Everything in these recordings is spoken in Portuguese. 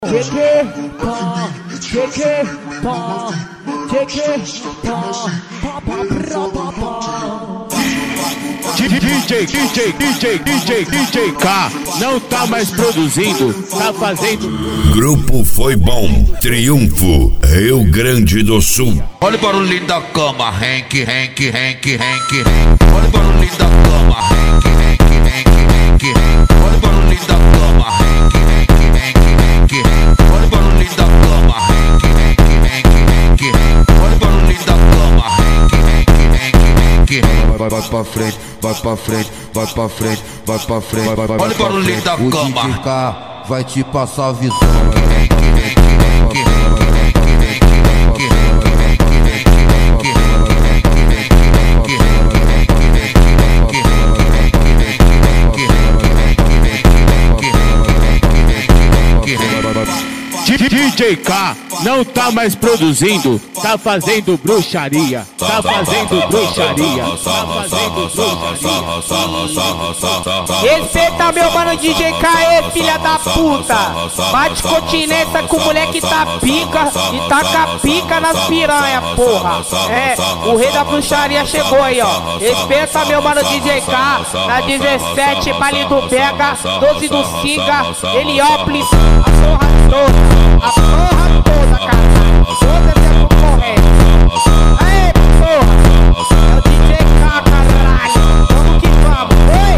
DJ K não tá mais produzindo, tá fazendo. Grupo Foi Bom, Triunfo, Rio Grande do Sul. Olha o barulhinho da cama, Henk. Olha o barulhinho da cama, Henk. Olha o barulhinho da cama, Henk. Olha o barulhinho da cama, Henk. Olha o barulhinho da cama, Henk. Vai pra frente, vai pra frente, vai pra frente, vai pra frente. Olha o barulhinho da cama. O DJ K vai te passar a visão. DJ K não tá mais produzindo, tá fazendo bruxaria, tá fazendo bruxaria, tá fazendo bruxaria. Respeita meu mano DJ K, filha da puta. Bate continência com o moleque tá pica e taca pica nas piranha, porra. É, o rei da bruxaria chegou aí, ó. Respeita meu mano DJ K, na 17, baile do Pega, 12 do Singa, Heliópolis, a porra toda. A porra toda, cara. Toda essa concorrência. Aê, porra. É o DJ K, caralho. Vamos que vamos. Oi.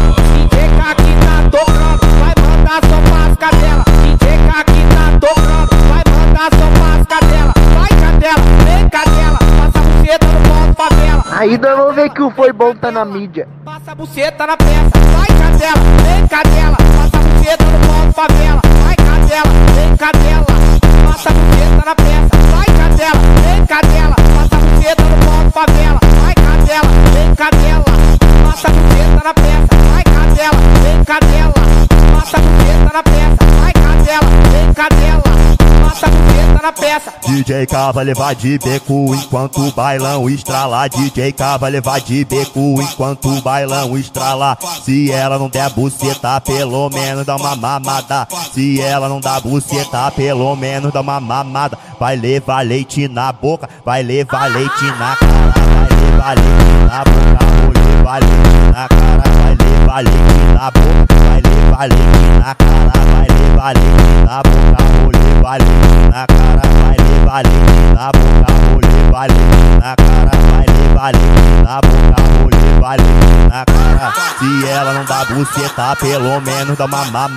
DJ K que tá tocando. Vai mandar só pras cadelas. DJ K que tá tocando. Vai mandar só pras cadelas. Vai, cadela. Vem, cadela. Passa a buceta no pau de favela. Aí nós vamos ver que o Foi Bom tá na mídia. Passa a buceta na peça. Vai, cadela. Vem, cadela. Passa a buceta no pau de favela. Vai, cadela. Vem, cadela. Passa a buceta na peça, vai cadela, vem cadela, passa a buceta no pau de favela, vai cadela, vem cadela, passa a buceta na peça, vai cadela, vem cadela, passa a buceta na peça, vai cadela, vem cadela, passa a buceta na peça. DJ K vai levar de beco enquanto o bailão estrala. DJ K vai levar de beco enquanto o bailão estrala. Se ela não der buceta, pelo menos dá uma mamada. Se ela não dá buceta, pelo menos dá uma mamada. Vai levar leite na boca, vai levar leite na cara. Vai levar leite na boca, vou levar leite na cara. Vai levar leite na boca, vai levar leite na cara. Vai levar leite na boca, vou levar leite na cara. Vai levar leite na boca, vou levar leite na cara. Vai levar leite na boca, vou levar leite na cara. Se ela não dá buceta, pelo menos dá uma mamada.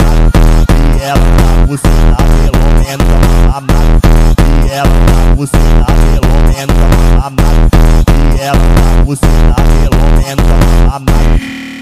Se ela não dá buceta, pelo menos dá uma mamada. Se ela não dá buceta, pelo menos dá uma mamada. Se ela não dá buceta, pelo menos dá uma mamada.